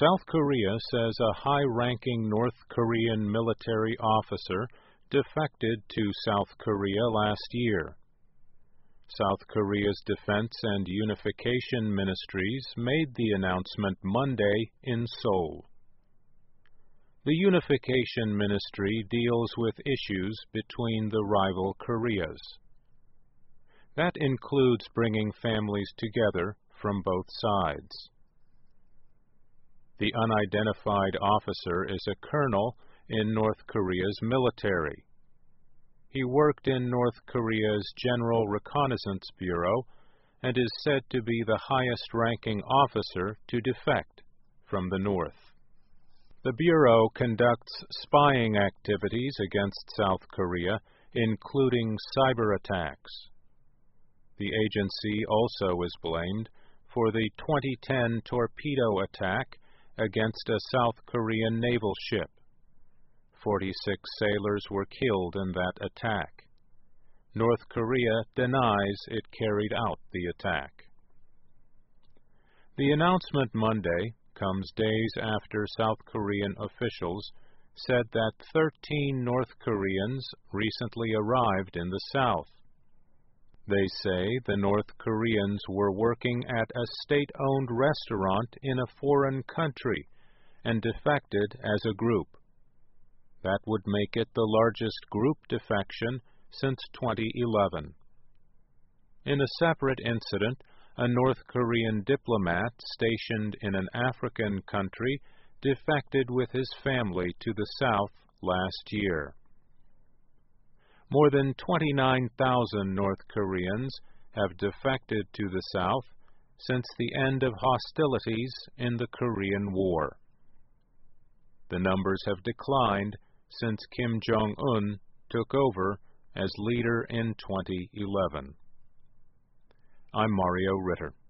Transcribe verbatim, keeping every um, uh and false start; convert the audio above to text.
South Korea says a high-ranking North Korean military officer defected to South Korea last year. South Korea's Defense and Unification Ministries made the announcement Monday in Seoul. The Unification Ministry deals with issues between the rival Koreas. That includes bringing families together from both sides. The unidentified officer is a colonel in North Korea's military. He worked in North Korea's General Reconnaissance Bureau and is said to be the highest-ranking officer to defect from the North. The Bureau conducts spying activities against South Korea, including cyber attacks. The agency also is blamed for the twenty ten torpedo attack against a South Korean naval ship. forty-six sailors were killed in that attack. North Korea denies it carried out the attack. The announcement Monday comes days after South Korean officials said that thirteen North Koreans recently arrived in the South. They say the North Koreans were working at a state-owned restaurant in a foreign country and defected as a group. That would make it the largest group defection since twenty eleven. In a separate incident, a North Korean diplomat stationed in an African country defected with his family to the South last year. More than twenty-nine thousand North Koreans have defected to the South since the end of hostilities in the Korean War. The numbers have declined since Kim Jong-un took over as leader in twenty eleven. I'm Mario Ritter.